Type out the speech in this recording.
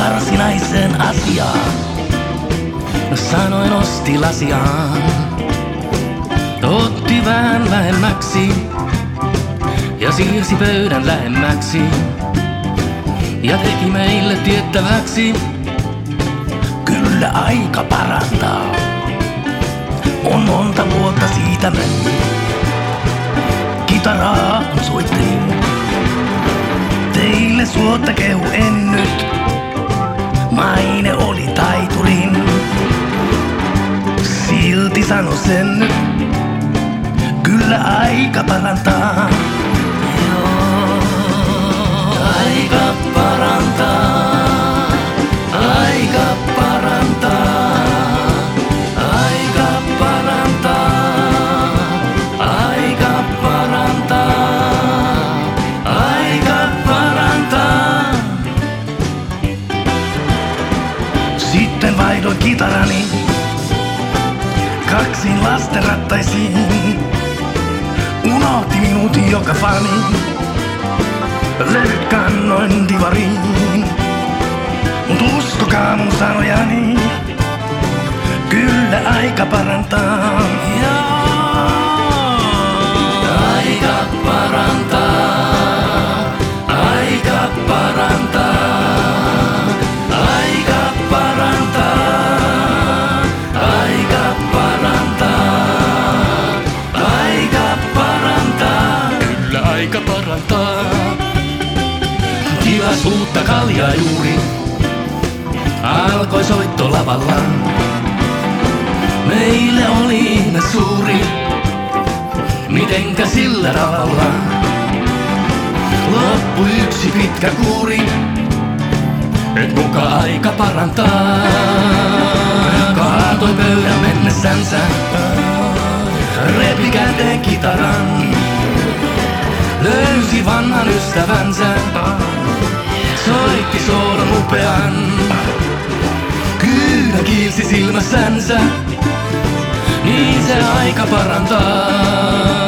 varsinaisen asiaan. Sanoin nosti lasiaan, otti vähän lähemmäksi ja siirsi pöydän lähemmäksi ja teki meille tiettäväksi. Kyllä aika parantaa, on monta vuotta siitä mennyt. Kitaraa soittelin, teille suotta kehu en nyt. Maine oli taiturin, silti sano sen nyt. Kyllä aika parantaa, aika parantaa, aika parantaa, aika parantaa, aika parantaa, aika parantaa. Sitten vaihdoin kitarani kaksin lastenrattaisiin. Unohti minut joka fani, levyt kannoin divariin. Mut uskokaa mun sanojani, kyllä aika parantaa. Aika parantaa, aika parantaa, aika parantaa, aika parantaa, aika parantaa, kyllä aika parantaa. Tilaisuutta kaljaa juuri, alkoi soitto lavalla. Meille oli ihme suuri, mitenkä sillä tavalla. Loppui yksi pitkä kuuri, et muka aika parantaa. Kaatoi pöydän mennessänsä, repi käteen kitaran. Löysi vanhan ystävänsä, soitti soolon upean. Kyynä kiilsi silmässänsä, niin se aika parantaa.